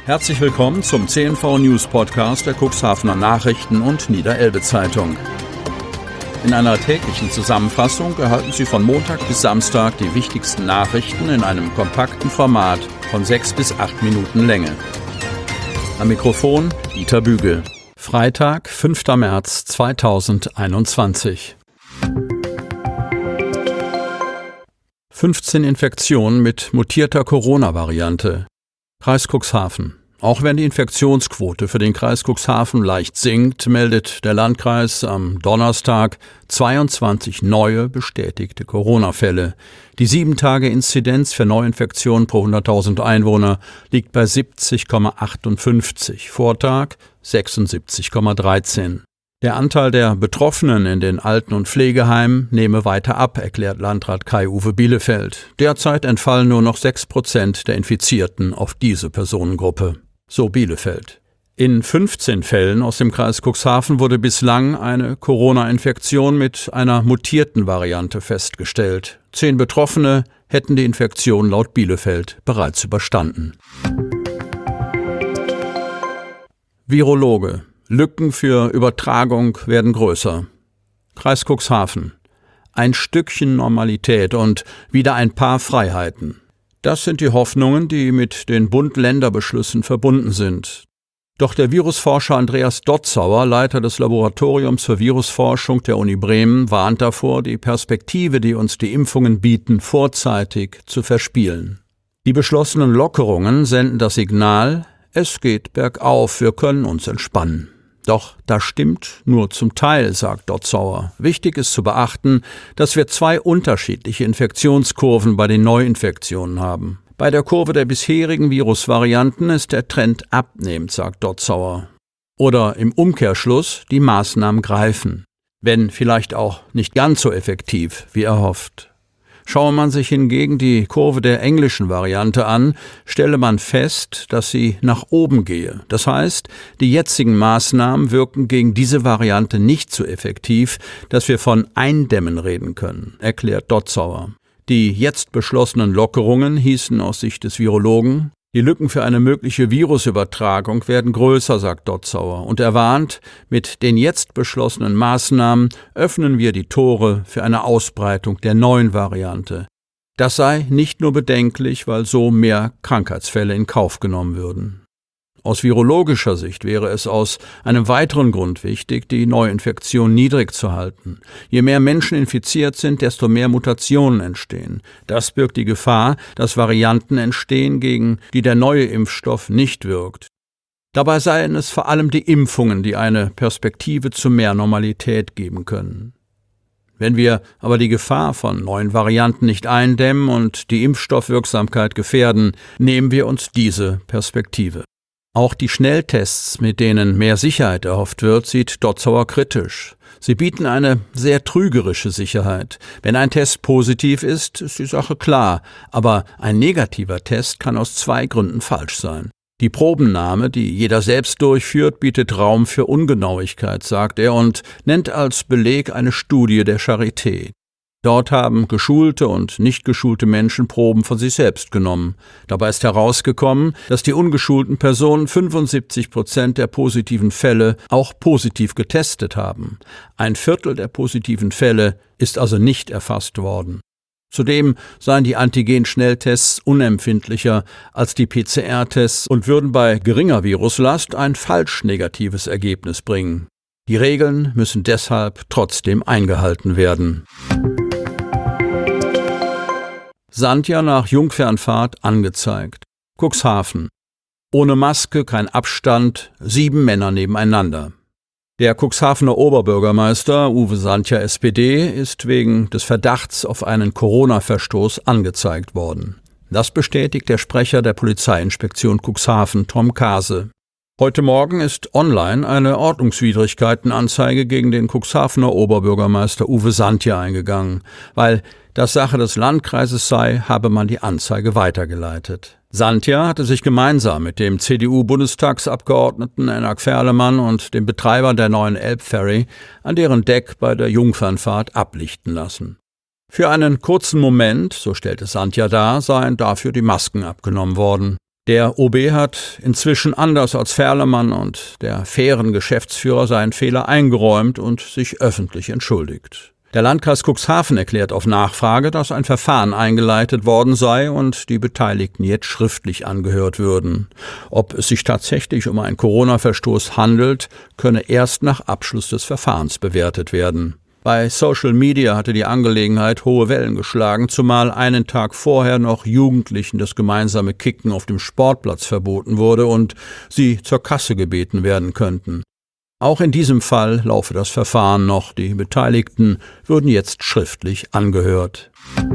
Herzlich willkommen zum CNV News Podcast der Cuxhavener Nachrichten und Niederelbe Zeitung. In einer täglichen Zusammenfassung erhalten Sie von Montag bis Samstag die wichtigsten Nachrichten in einem kompakten Format von 6 bis 8 Minuten Länge. Am Mikrofon Dieter Bügel. Freitag, 5. März 2021. 15 Infektionen mit mutierter Corona-Variante. Kreis Cuxhaven. Auch wenn die Infektionsquote für den Kreis Cuxhaven leicht sinkt, meldet der Landkreis am Donnerstag 22 neue bestätigte Corona-Fälle. Die 7-Tage-Inzidenz für Neuinfektionen pro 100.000 Einwohner liegt bei 70,58, Vortag 76,13. Der Anteil der Betroffenen in den Alten- und Pflegeheimen nehme weiter ab, erklärt Landrat Kai-Uwe Bielefeld. Derzeit entfallen nur noch 6% der Infizierten auf diese Personengruppe. So Bielefeld. In 15 Fällen aus dem Kreis Cuxhaven wurde bislang eine Corona-Infektion mit einer mutierten Variante festgestellt. 10 Betroffene hätten die Infektion laut Bielefeld bereits überstanden. Virologe. Lücken für Übertragung werden größer. Kreis Cuxhaven. Ein Stückchen Normalität und wieder ein paar Freiheiten. Das sind die Hoffnungen, die mit den Bund-Länder-Beschlüssen verbunden sind. Doch der Virusforscher Andreas Dotzauer, Leiter des Laboratoriums für Virusforschung der Uni Bremen, warnt davor, die Perspektive, die uns die Impfungen bieten, vorzeitig zu verspielen. Die beschlossenen Lockerungen senden das Signal, es geht bergauf, wir können uns entspannen. Doch das stimmt nur zum Teil, sagt Dotzauer. Wichtig ist zu beachten, dass wir 2 unterschiedliche Infektionskurven bei den Neuinfektionen haben. Bei der Kurve der bisherigen Virusvarianten ist der Trend abnehmend, sagt Dotzauer. Oder im Umkehrschluss, die Maßnahmen greifen. Wenn vielleicht auch nicht ganz so effektiv, wie erhofft. Schaue man sich hingegen die Kurve der englischen Variante an, stelle man fest, dass sie nach oben gehe. Das heißt, die jetzigen Maßnahmen wirken gegen diese Variante nicht so effektiv, dass wir von Eindämmen reden können, erklärt Dotzauer. Die jetzt beschlossenen Lockerungen hießen aus Sicht des Virologen, die Lücken für eine mögliche Virusübertragung werden größer, sagt Dotzauer, und er warnt, mit den jetzt beschlossenen Maßnahmen öffnen wir die Tore für eine Ausbreitung der neuen Variante. Das sei nicht nur bedenklich, weil so mehr Krankheitsfälle in Kauf genommen würden. Aus virologischer Sicht wäre es aus einem weiteren Grund wichtig, die Neuinfektion niedrig zu halten. Je mehr Menschen infiziert sind, desto mehr Mutationen entstehen. Das birgt die Gefahr, dass Varianten entstehen, gegen die der neue Impfstoff nicht wirkt. Dabei seien es vor allem die Impfungen, die eine Perspektive zu mehr Normalität geben können. Wenn wir aber die Gefahr von neuen Varianten nicht eindämmen und die Impfstoffwirksamkeit gefährden, nehmen wir uns diese Perspektive. Auch die Schnelltests, mit denen mehr Sicherheit erhofft wird, sieht Dotzauer kritisch. Sie bieten eine sehr trügerische Sicherheit. Wenn ein Test positiv ist, ist die Sache klar. Aber ein negativer Test kann aus 2 Gründen falsch sein. Die Probennahme, die jeder selbst durchführt, bietet Raum für Ungenauigkeit, sagt er und nennt als Beleg eine Studie der Charité. Dort haben geschulte und nicht geschulte Menschen Proben von sich selbst genommen. Dabei ist herausgekommen, dass die ungeschulten Personen 75% der positiven Fälle auch positiv getestet haben. 1/4 der positiven Fälle ist also nicht erfasst worden. Zudem seien die Antigen-Schnelltests unempfindlicher als die PCR-Tests und würden bei geringer Viruslast ein falsch negatives Ergebnis bringen. Die Regeln müssen deshalb trotzdem eingehalten werden. Sandja nach Jungfernfahrt angezeigt. Cuxhaven. Ohne Maske, kein Abstand, 7 Männer nebeneinander. Der Cuxhavener Oberbürgermeister Uwe Sandja SPD ist wegen des Verdachts auf einen Corona-Verstoß angezeigt worden. Das bestätigt der Sprecher der Polizeiinspektion Cuxhaven, Tom Kase. Heute Morgen ist online eine Ordnungswidrigkeitenanzeige gegen den Cuxhavener Oberbürgermeister Uwe Sandja eingegangen. Weil das Sache des Landkreises sei, habe man die Anzeige weitergeleitet. Sandja hatte sich gemeinsam mit dem CDU-Bundestagsabgeordneten Enak Ferlemann und dem Betreiber der neuen Elbferry an deren Deck bei der Jungfernfahrt ablichten lassen. Für einen kurzen Moment, so stellte Sandja dar, seien dafür die Masken abgenommen worden. Der OB hat inzwischen anders als Ferlemann und der fairen Geschäftsführer seinen Fehler eingeräumt und sich öffentlich entschuldigt. Der Landkreis Cuxhaven erklärt auf Nachfrage, dass ein Verfahren eingeleitet worden sei und die Beteiligten jetzt schriftlich angehört würden. Ob es sich tatsächlich um einen Corona-Verstoß handelt, könne erst nach Abschluss des Verfahrens bewertet werden. Bei Social Media hatte die Angelegenheit hohe Wellen geschlagen, zumal einen Tag vorher noch Jugendlichen das gemeinsame Kicken auf dem Sportplatz verboten wurde und sie zur Kasse gebeten werden könnten. Auch in diesem Fall laufe das Verfahren noch. Die Beteiligten würden jetzt schriftlich angehört.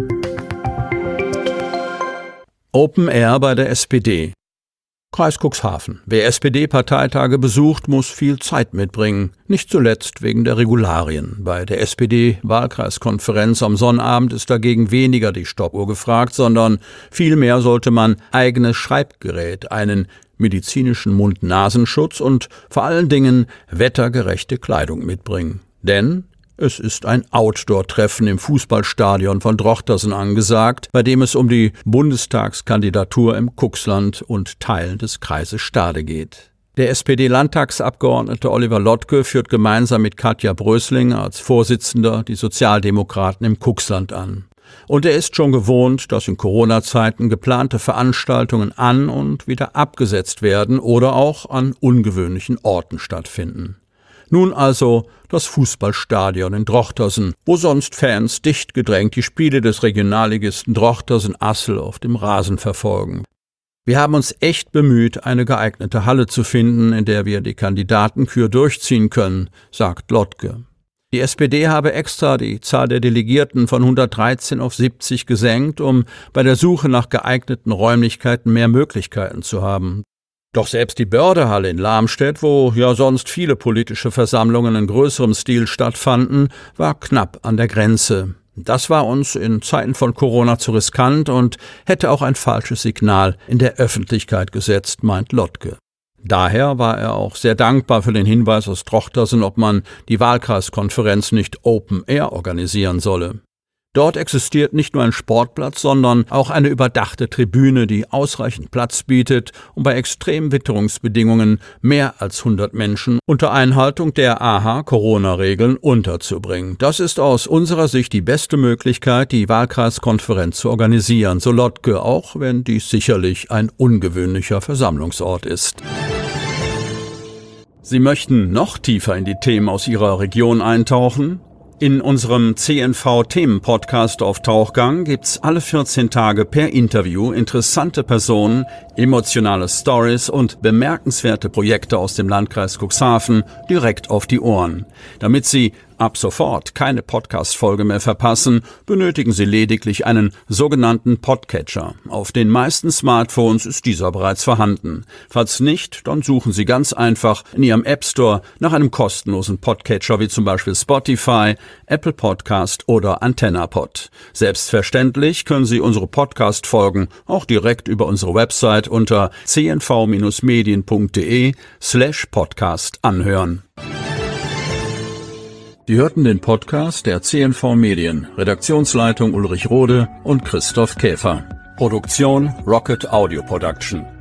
Open Air bei der SPD. Kreis Cuxhaven. Wer SPD-Parteitage besucht, muss viel Zeit mitbringen, nicht zuletzt wegen der Regularien. Bei der SPD-Wahlkreiskonferenz am Sonnabend ist dagegen weniger die Stoppuhr gefragt, sondern vielmehr sollte man eigenes Schreibgerät, einen medizinischen Mund-Nasenschutz und vor allen Dingen wettergerechte Kleidung mitbringen. Denn es ist ein Outdoor-Treffen im Fußballstadion von Drochtersen angesagt, bei dem es um die Bundestagskandidatur im Cuxland und Teilen des Kreises Stade geht. Der SPD-Landtagsabgeordnete Oliver Lottke führt gemeinsam mit Katja Brösling als Vorsitzender die Sozialdemokraten im Cuxland an. Und er ist schon gewohnt, dass in Corona-Zeiten geplante Veranstaltungen an- und wieder abgesetzt werden oder auch an ungewöhnlichen Orten stattfinden. Nun also das Fußballstadion in Drochtersen, wo sonst Fans dicht gedrängt die Spiele des Regionalligisten Drochtersen-Assel auf dem Rasen verfolgen. Wir haben uns echt bemüht, eine geeignete Halle zu finden, in der wir die Kandidatenkür durchziehen können, sagt Lottke. Die SPD habe extra die Zahl der Delegierten von 113 auf 70 gesenkt, um bei der Suche nach geeigneten Räumlichkeiten mehr Möglichkeiten zu haben. Doch selbst die Bördehalle in Lamstedt, wo ja sonst viele politische Versammlungen in größerem Stil stattfanden, war knapp an der Grenze. Das war uns in Zeiten von Corona zu riskant und hätte auch ein falsches Signal in der Öffentlichkeit gesetzt, meint Lottke. Daher war er auch sehr dankbar für den Hinweis aus Drochtersen, ob man die Wahlkreiskonferenz nicht Open Air organisieren solle. Dort existiert nicht nur ein Sportplatz, sondern auch eine überdachte Tribüne, die ausreichend Platz bietet, um bei extremen Witterungsbedingungen mehr als 100 Menschen unter Einhaltung der Corona-Regeln unterzubringen. Das ist aus unserer Sicht die beste Möglichkeit, die Wahlkreiskonferenz zu organisieren, so Lottke, auch wenn dies sicherlich ein ungewöhnlicher Versammlungsort ist. Sie möchten noch tiefer in die Themen aus Ihrer Region eintauchen? In unserem CNV-Themen-Podcast auf Tauchgang gibt's alle 14 Tage per Interview interessante Personen, emotionale Stories und bemerkenswerte Projekte aus dem Landkreis Cuxhaven direkt auf die Ohren. Damit Sie ab sofort keine Podcast-Folge mehr verpassen, benötigen Sie lediglich einen sogenannten Podcatcher. Auf den meisten Smartphones ist dieser bereits vorhanden. Falls nicht, dann suchen Sie ganz einfach in Ihrem App Store nach einem kostenlosen Podcatcher wie zum Beispiel Spotify, Apple Podcast oder AntennaPod. Selbstverständlich können Sie unsere Podcast-Folgen auch direkt über unsere Website unter cnv-medien.de/podcast anhören. Sie hörten den Podcast der CNV Medien, Redaktionsleitung Ulrich Rode und Christoph Käfer. Produktion Rocket Audio Production.